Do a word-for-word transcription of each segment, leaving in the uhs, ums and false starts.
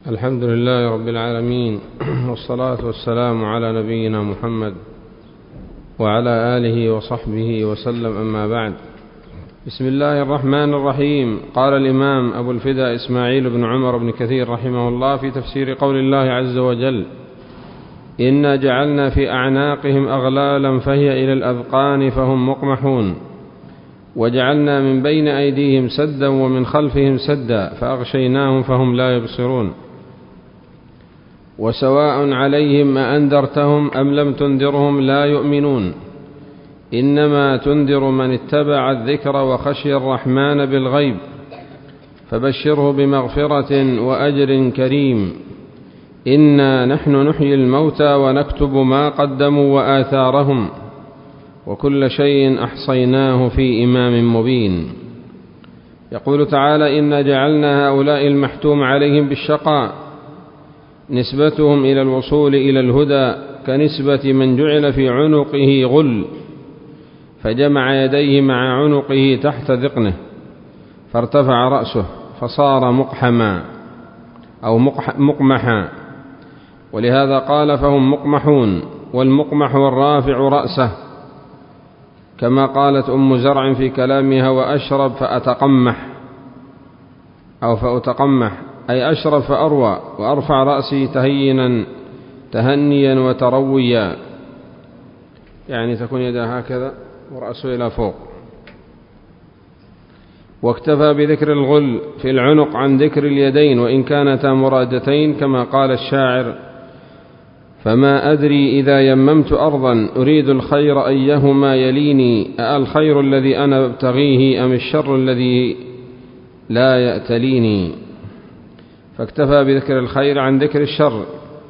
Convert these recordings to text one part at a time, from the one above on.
الحمد لله رب العالمين، والصلاة والسلام على نبينا محمد وعلى آله وصحبه وسلم، أما بعد. بسم الله الرحمن الرحيم. قال الإمام أبو الفداء إسماعيل بن عمر بن كثير رحمه الله في تفسير قول الله عز وجل: إنا جعلنا في أعناقهم أغلالا فهي إلى الأذقان فهم مقمحون، وجعلنا من بين أيديهم سدا ومن خلفهم سدا فأغشيناهم فهم لا يبصرون، وسواء عليهم أأنذرتهم أم لم تنذرهم لا يؤمنون، إنما تنذر من اتبع الذكر وخشي الرحمن بالغيب، فبشره بمغفرة وأجر كريم. إنا نحن نحيي الموتى ونكتب ما قدموا وآثارهم، وكل شيء أحصيناه في إمام مبين. يقول تعالى: إنا جعلنا هؤلاء المحتوم عليهم بالشقاء نسبتهم إلى الوصول إلى الهدى كنسبة من جعل في عنقه غل فجمع يديه مع عنقه تحت ذقنه فارتفع رأسه فصار مقحما أو مقمحا، ولهذا قال فهم مقمحون، والمقمح والرافع رأسه، كما قالت أم زرع في كلامها: وأشرب فأتقمح أو فأتقمح، أي أشرب فأروى، وأرفع رأسي تهينا تهنيا وترويا، يعني تكون يدها هكذا ورأسه إلى فوق. واكتفى بذكر الغل في العنق عن ذكر اليدين، وإن كانتا مرادتين، كما قال الشاعر: فما أدري إذا يممت أرضا أريد الخير أيهما يليني، أالخير الذي أنا أبتغيه أم الشر الذي لا يأتليني. فاكتفى بذكر الخير عن ذكر الشر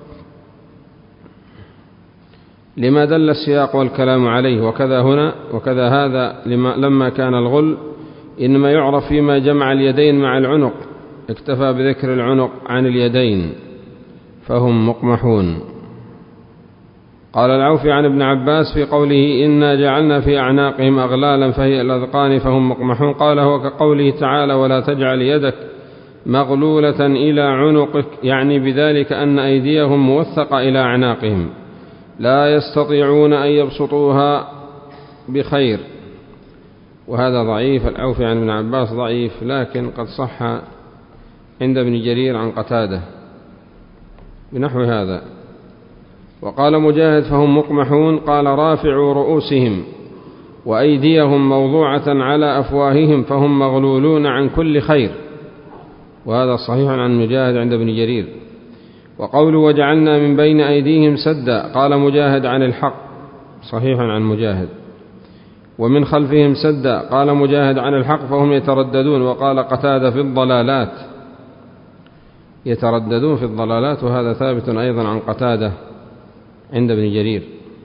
لما دل السياق والكلام عليه، وكذا هنا وكذا هذا لما كان الغل إنما يعرف فيما جمع اليدين مع العنق، اكتفى بذكر العنق عن اليدين فهم مقمحون. قال العوفي عن ابن عباس في قوله: إنا جعلنا في أعناقهم أغلالا فهي الأذقان فهم مقمحون، قال هو كقوله تعالى: ولا تجعل يدك مغلولة إلى عنقك، يعني بذلك أن أيديهم موثقة إلى أعناقهم لا يستطيعون أن يبسطوها بخير. وهذا ضعيف، العوفي عن ابن عباس ضعيف، لكن قد صح عند ابن جرير عن قتادة بنحو هذا. وقال مجاهد: فهم مقمحون، قال رافعوا رؤوسهم وأيديهم موضوعة على أفواههم فهم مغلولون عن كل خير، وهذا صحيح عن مجاهد عند ابن جرير. وقوله وجعلنا من بين أيديهم سدا، قال مجاهد عن الحق، صحيح عن مجاهد. ومن خلفهم سدا، قال مجاهد عن الحق فهم يترددون، وقال قتادة في الضلالات، يترددون في الضلالات، وهذا ثابت أيضا عن قتادة عند ابن جرير.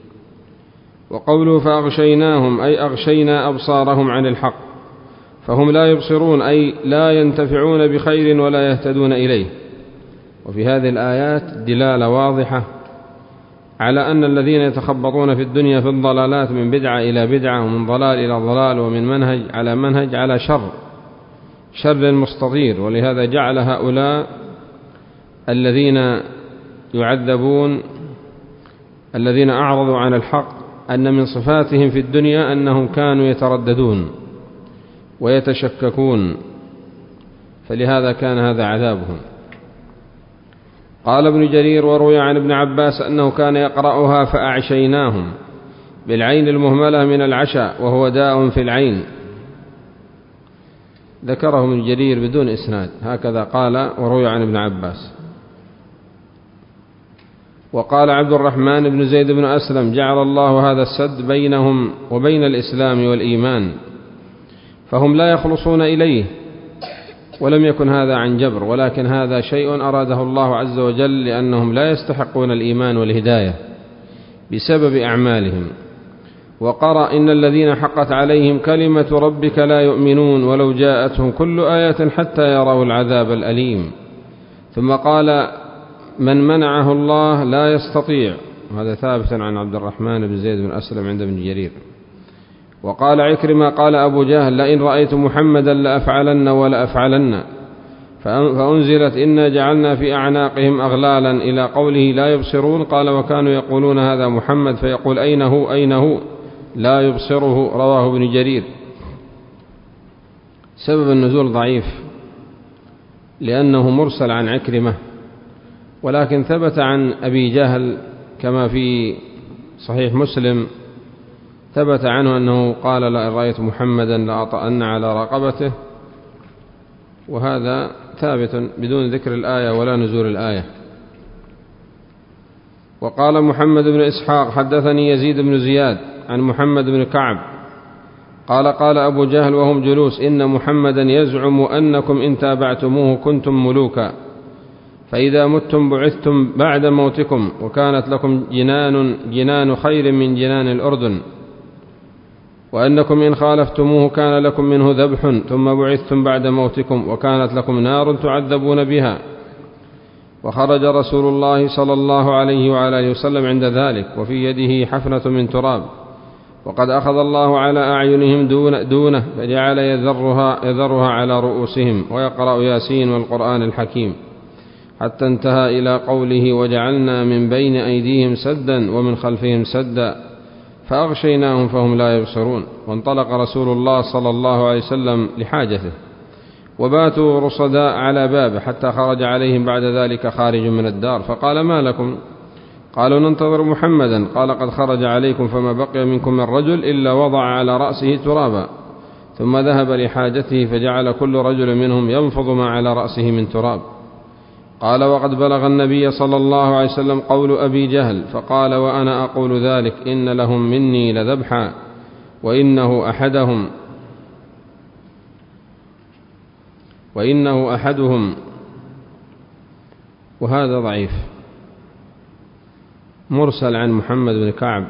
وقوله فأغشيناهم، أي أغشينا أبصارهم عن الحق فهم لا يبصرون، أي لا ينتفعون بخير ولا يهتدون إليه. وفي هذه الآيات دلالة واضحة على أن الذين يتخبطون في الدنيا في الضلالات من بدعة إلى بدعة، ومن ضلال إلى ضلال، ومن منهج على منهج، على شر شر مستطير. ولهذا جعل هؤلاء الذين يعذبون الذين أعرضوا عن الحق أن من صفاتهم في الدنيا أنهم كانوا يترددون ويتشككون، فلهذا كان هذا عذابهم. قال ابن جرير: وروي عن ابن عباس أنه كان يقرأها فأعشيناهم بالعين المهملة من العشاء، وهو داء في العين. ذكره ابن جرير بدون إسناد، هكذا قال: وروي عن ابن عباس. وقال عبد الرحمن بن زيد بن أسلم: جعل الله هذا السد بينهم وبين الإسلام والإيمان فهم لا يخلصون إليه، ولم يكن هذا عن جبر، ولكن هذا شيء أراده الله عز وجل لأنهم لا يستحقون الإيمان والهداية بسبب أعمالهم. وقرأ: إن الذين حقت عليهم كلمة ربك لا يؤمنون ولو جاءتهم كل آية حتى يروا العذاب الأليم. ثم قال: من منعه الله لا يستطيع، هذا ثابت عن عبد الرحمن بن زيد بن أسلم عند ابن جرير. وقال عكرمة: قال أبو جهل: لئن رأيت محمدا لأفعلن ولا أفعلن، فأنزلت إنا جعلنا في أعناقهم أغلالا إلى قوله لا يبصرون. قال وكانوا يقولون هذا محمد فيقول أين هو أين هو لا يبصره. رواه ابن جرير. سبب النزول ضعيف لأنه مرسل عن عكرمة، ولكن ثبت عن أبي جهل كما في صحيح مسلم، ثبت عنه أنه قال لئن رأيت محمدا لأطأن على رقبته، وهذا ثابت بدون ذكر الآية ولا نزول الآية. وقال محمد بن إسحاق حدثني يزيد بن زياد عن محمد بن كعب قال قال أبو جهل وهم جلوس إن محمدا يزعم أنكم إن تابعتموه كنتم ملوكا، فإذا متم بعثتم بعد موتكم، وكانت لكم جنان جنان خير من جنان الأردن، وأنكم إن خالفتموه كان لكم منه ذبح، ثم بعثتم بعد موتكم، وكانت لكم نار تعذبون بها. وخرج رسول الله صلى الله عليه وعلى آله وسلم عند ذلك وفي يده حفنة من تراب، وقد أخذ الله على أعينهم دون دونه فجعل يذرها, يذرها على رؤوسهم ويقرأ ياسين والقرآن الحكيم، حتى انتهى إلى قوله وجعلنا من بين أيديهم سدا ومن خلفهم سدا فأغشيناهم فهم لا يبصرون. وانطلق رسول الله صلى الله عليه وسلم لحاجته، وباتوا رصداء على بابه حتى خرج عليهم بعد ذلك خارج من الدار، فقال ما لكم؟ قالوا ننتظر محمدا. قال قد خرج عليكم فما بقي منكم من رجل إلا وضع على رأسه ترابا، ثم ذهب لحاجته فجعل كل رجل منهم ينفض ما على رأسه من تراب. قال وقد بلغ النبي صلى الله عليه وسلم قول أبي جهل، فقال وأنا أقول ذلك إن لهم مني لذبحا وإنه أحدهم وإنه أحدهم وهذا ضعيف مرسل عن محمد بن كعب،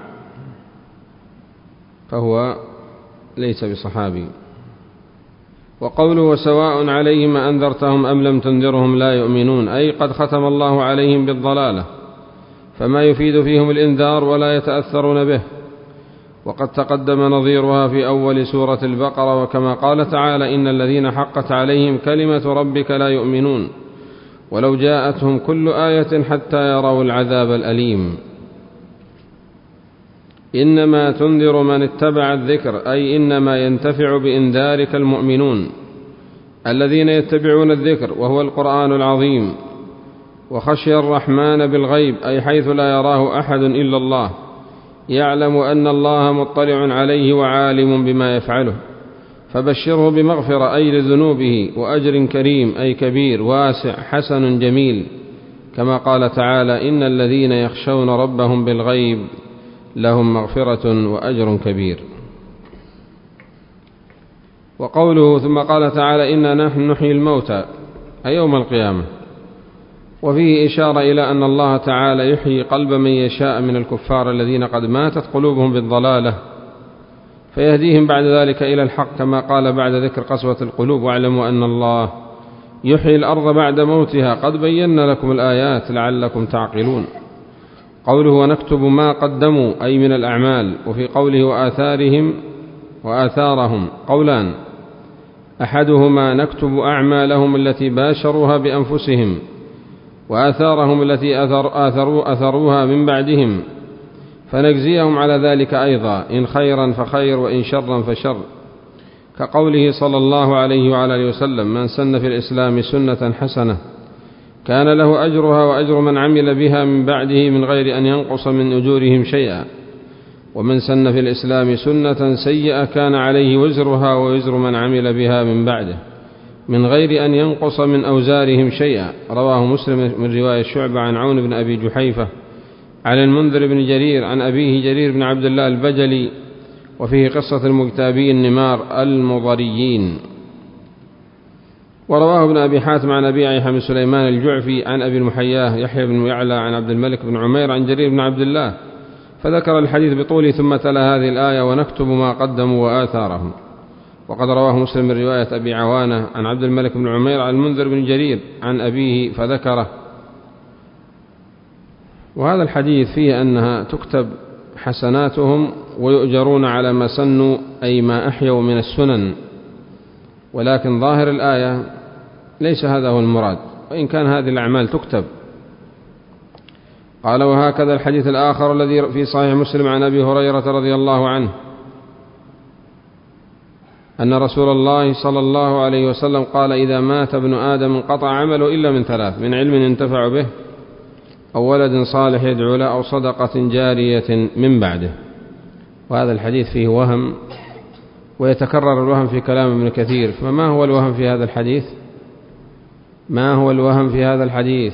فهو ليس بصحابي. وقوله وسواء عليهم أنذرتهم أم لم تنذرهم لا يؤمنون، أي قد ختم الله عليهم بالضلالة، فما يفيد فيهم الإنذار ولا يتأثرون به. وقد تقدم نظيرها في أول سورة البقرة، وكما قال تعالى إن الذين حقت عليهم كلمة ربك لا يؤمنون ولو جاءتهم كل آية حتى يروا العذاب الأليم. إنما تنذر من اتبع الذكر، أي إنما ينتفع بإنذارك المؤمنون الذين يتبعون الذكر وهو القرآن العظيم، وخشي الرحمن بالغيب، أي حيث لا يراه أحد إلا الله، يعلم أن الله مطلع عليه وعالم بما يفعله، فبشره بمغفرة أي لذنوبه، وأجر كريم أي كبير واسع حسن جميل، كما قال تعالى إن الذين يخشون ربهم بالغيب لهم مغفرة وأجر كبير. وقوله ثم قال تعالى إنا نحن نحيي الموتى أي يوم القيامة، وفيه إشارة إلى أن الله تعالى يحيي قلب من يشاء من الكفار الذين قد ماتت قلوبهم بالضلالة، فيهديهم بعد ذلك إلى الحق، كما قال بعد ذكر قسوة القلوب واعلموا أن الله يحيي الأرض بعد موتها قد بينا لكم الآيات لعلكم تعقلون. قوله ونكتب ما قدموا أي من الأعمال، وفي قوله وآثارهم وآثارهم قولان، أحدهما نكتب أعمالهم التي باشروها بأنفسهم، وآثارهم التي أثر آثروا أثروها من بعدهم، فنجزيهم على ذلك أيضا إن خيرا فخير وإن شرا فشر، كقوله صلى الله عليه وعلى آله وسلم من سن في الإسلام سنة حسنة كان له أجرها وأجر من عمل بها من بعده من غير أن ينقص من أجورهم شيئا، ومن سن في الإسلام سنة سيئة كان عليه وزرها ووزر من عمل بها من بعده من غير أن ينقص من أوزارهم شيئا. رواه مسلم من رواية شعبة عن عون بن أبي جحيفة عن المنذر بن جرير عن أبيه جرير بن عبد الله البجلي، وفيه قصة المغتابين النمار المضريين. ورواه ابن أبي حاتم عن أبي عيحة بن سليمان الجعفي عن أبي المحياه يحيى بن يعلى عن عبد الملك بن عمير عن جرير بن عبد الله، فذكر الحديث بطوله ثم تلا هذه الآية ونكتب ما قدموا وآثارهم. وقد رواه مسلم من رواية أبي عوانة عن عبد الملك بن عمير عن المنذر بن جرير عن أبيه فذكره. وهذا الحديث فيه أنها تكتب حسناتهم ويؤجرون على ما سنوا أي ما أحيوا من السنن، ولكن ظاهر الآية ليس هذا هو المراد، وإن كان هذه الأعمال تكتب. قال: وهكذا الحديث الآخر الذي في صحيح مسلم عن أبي هريرة رضي الله عنه أن رسول الله صلى الله عليه وسلم قال: إذا مات ابن آدم انقطع عمله إلا من ثلاث: من علم ينتفع به، أو ولد صالح يدعو له، أو صدقة جارية من بعده. وهذا الحديث فيه وهم، ويتكرر الوهم في كلام ابن كثير. فما هو الوهم في هذا الحديث؟ ما هو الوهم في هذا الحديث؟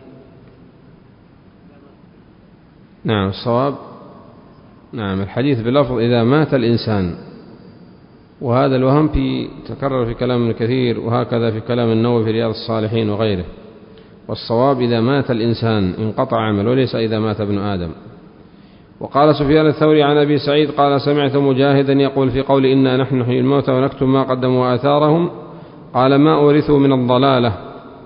نعم الصواب، نعم الحديث بلفظ إذا مات الإنسان، وهذا الوهم في تكرر في كلام ابن كثير، وهكذا في كلام النووي في رياض الصالحين وغيره. والصواب إذا مات الإنسان انقطع عمله، وليس إذا مات ابن آدم. وقال سفيان الثوري عن أبي سعيد قال: سمعت مجاهدا يقول في قول إنا نحن نحيي الموتى ونكتب ما قدموا وآثارهم، قال: ما أورثوا من الضلالة.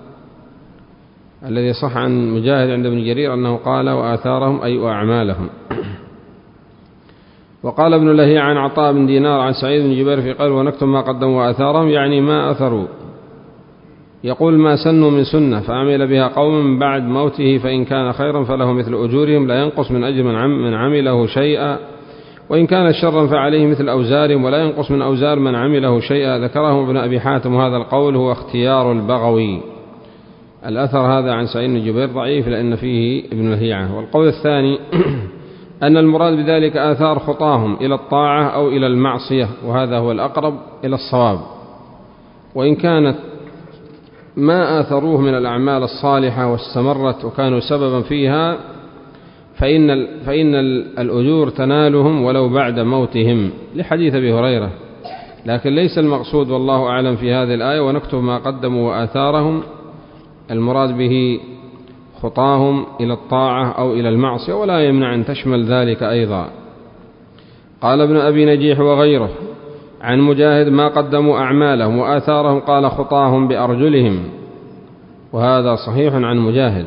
الذي صح عن مجاهد عند ابن جرير أنه قال: وآثارهم أي أعمالهم. وقال ابن لهيعة عن عطاء بن دينار عن سعيد بن جبير في قول: ونكتب ما قدموا وآثارهم، يعني ما أثروا، يقول ما سنوا من سنة فعمل بها قوم من بعد موته، فإن كان خيرا فله مثل أجورهم لا ينقص من أجر من عمله شيئا، وإن كان شرا فعليه مثل أوزارهم ولا ينقص من أوزار من عمله شيئا. ذكره ابن أبي حاتم، وهذا القول هو اختيار البغوي. الأثر هذا عن سعيد بن جبير ضعيف لأن فيه ابن لهيعة. والقول الثاني أن المراد بذلك آثار خطاهم إلى الطاعة أو إلى المعصية، وهذا هو الأقرب إلى الصواب. وإن كانت ما آثروه من الأعمال الصالحة واستمرت وكانوا سببا فيها، فإن, فإن الأجور تنالهم ولو بعد موتهم، لحديث أبي هريرة. لكن ليس المقصود والله أعلم في هذه الآية ونكتب ما قدموا وآثارهم المراد به خطاهم إلى الطاعة أو إلى المعصية، ولا يمنع أن تشمل ذلك أيضا. قال ابن أبي نجيح وغيره عن مجاهد: ما قدموا أعمالهم وآثارهم، قال: خطاهم بأرجلهم، وهذا صحيح عن مجاهد.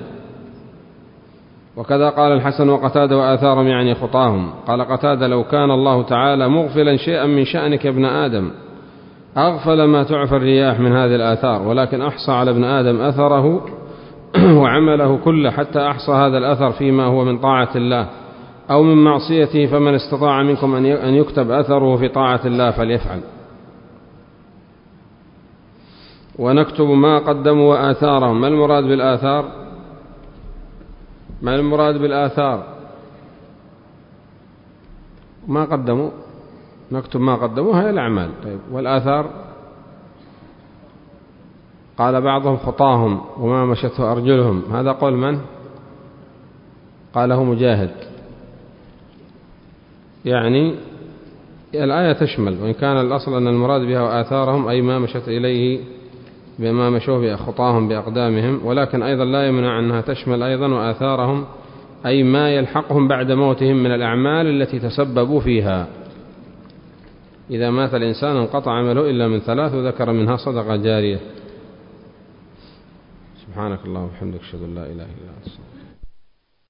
وكذا قال الحسن وقتادة: وآثارهم يعني خطاهم. قال قتادة: لو كان الله تعالى مغفلا شيئا من شأنك يا ابن آدم أغفل ما تعفى الرياح من هذه الآثار، ولكن أحصى على ابن آدم أثره وعمله كله، حتى أحصى هذا الأثر فيما هو من طاعة الله أو من معصيته، فمن استطاع منكم أن يكتب أثره في طاعة الله فليفعل. ونكتب ما قدموا وآثارهم. ما المراد بالآثار؟ ما المراد بالآثار؟ ما قدموا، نكتب ما قدموا هي الأعمال. طيب والآثار؟ قال بعضهم خطاهم وما مشته أرجلهم. هذا قول من؟ قاله مجاهد. يعني الآية تشمل، وإن كان الأصل أن المراد بها وآثارهم أي ما مشت إليه بما مشوه بخطاهم بأقدامهم، ولكن أيضا لا يمنع أنها تشمل أيضا وآثارهم أي ما يلحقهم بعد موتهم من الأعمال التي تسببوا فيها. إذا مات الإنسان انقطع عمله إلا من ثلاث، وذكر منها صدقة جارية. سبحانك اللهم وبحمدك، أشهد أن لا إله إلا أنت.